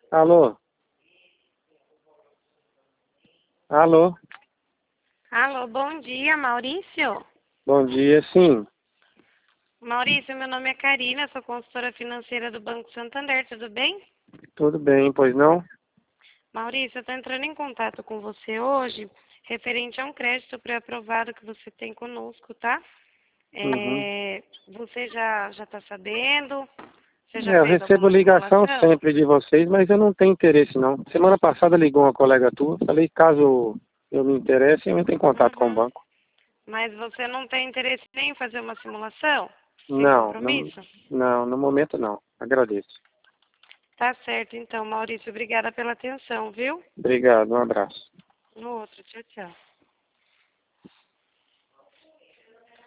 Alô? Alô? Alô, bom dia, Maurício. Bom dia, sim. Maurício, meu nome é Karina, sou consultora financeira do Banco Santander, tudo bem? Tudo bem, pois não? Maurício, eu estou entrando em contato com você hoje, referente a um crédito pré-aprovado que você tem conosco, tá? Uhum. Você já está sabendo? Você já Eu fez recebo alguma ligação simulação? sempre de vocês, mas eu não tenho interesse não. Semana passada ligou uma colega tua, falei caso eu me interesse, eu entro em contato com o Uhum. banco. Mas você não tem interesse nem em fazer uma simulação? Sem Não, não, compromisso? não, no momento não. Agradeço. Tá certo, então, Maurício, obrigada pela atenção, viu? Obrigado, um abraço. No outro, tchau, tchau.